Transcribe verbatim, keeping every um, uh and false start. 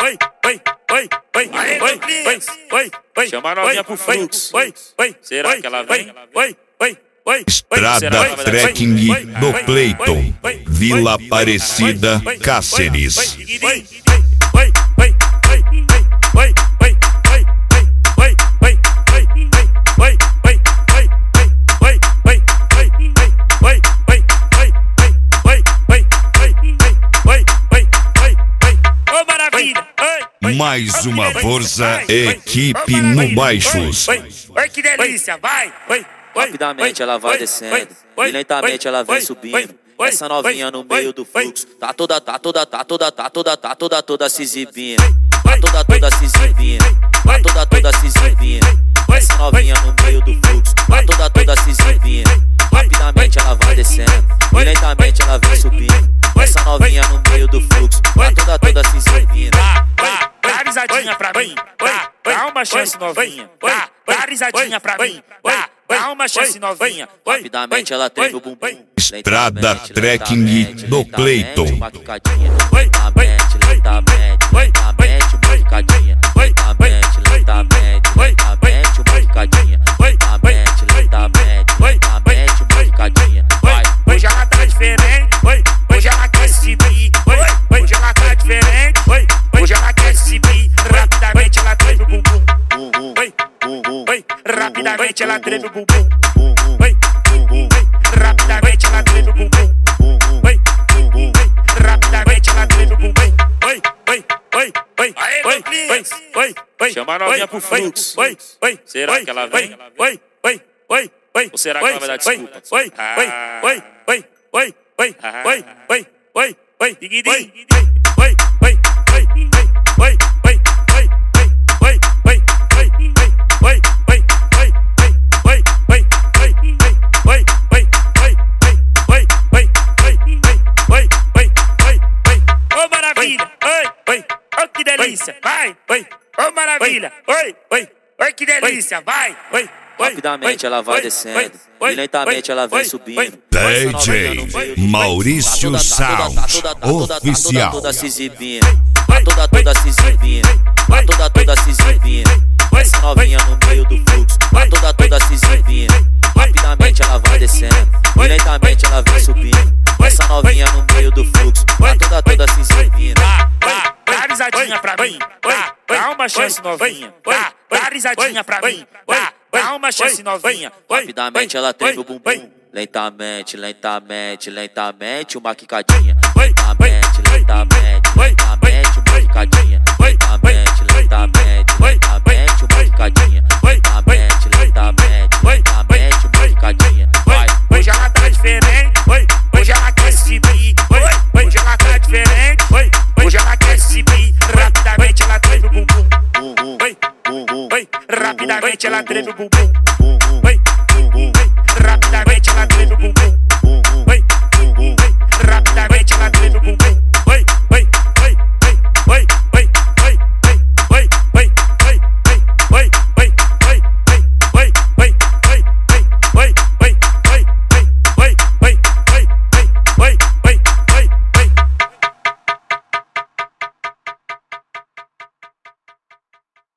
Chama a novinha pro fluxo. Será que ela vem? Estrada Trekking do Cleiton, Vila Aparecida, Cáceres. Mais uma força, equipe no baixos. Oi, que delícia, vai! Rapidamente ela vai descendo e lentamente ela vem subindo. Essa novinha no meio do fluxo tá toda, tá toda, tá toda, tá toda, tá toda, toda se exibindo. Tá toda, toda se exibindo. Tá toda, toda se exibindo. Essa novinha no meio do fluxo tá toda, toda se exibindo. Rapidamente ela vai descendo e lentamente ela vem subindo. Essa novinha no meio do fluxo tá toda, toda se exibindo. Dá risadinha pra mim, dá, dá uma chance novinha, dá, dá risadinha pra mim, dá, dá uma chance novinha. Rapidamente ela treme o bumbum. Estrada Trekking do Cleiton. Lentamente, lentamente, lentamente, uma picadinha. Lentamente, lentamente, lentamente, uma picadinha. Lentamente, lentamente, lentamente, uma picadinha. Vai, hoje ela tá diferente, hoje ela quer se exibir, hoje ela tá diferente, hoje ela quer se exibir. Rapidamente ela treme o bumbum. Rapidamente ela treme o bumbum. Rapidamente ela treme o bumbum. Rapidamente ela treme o bumbum. Chama a novinha pro fluxo. Será que ela vem? Ou será que ela vai dar desculpa? Digidinho. Ô maravilha, oi, oi, que delícia, vai, ô maravilha, oi, oi, que delícia, vai. Rapidamente ela vai descendo e lentamente ela vem subindo. D J Maurício Sound Oficial. Tá toda se exibindo, tá toda, toda se exibindo, tá toda, toda se exibindo. Essa novinha no meio do fluxo tá toda, toda se exibindo. Rapidamente ela vai descendo e lentamente ela vem subindo. Essa novinha no meio do fluxo tá toda, toda se exibindo. Dá, dá risadinha pra mim, dá, dá uma chance novinha, dá, dá risadinha pra mim, dá, dá uma chance novinha. Rapidamente ela treme o bumbum. Lentamente, lentamente, lentamente, uma quicadinha. Lentamente, lentamente, lentamente, uma quicadinha. Lentamente, lentamente, lentamente, uma quicadinha. Lentamente, lentamente, lentamente, uma quicadinha. Vai, hoje ela tá diferente, hoje ela quer se exibir, hoje ela tá diferente, hoje ela quer se exibir. Rapidamente ela treme o bumbum. Rapidamente ela treme o bumbum.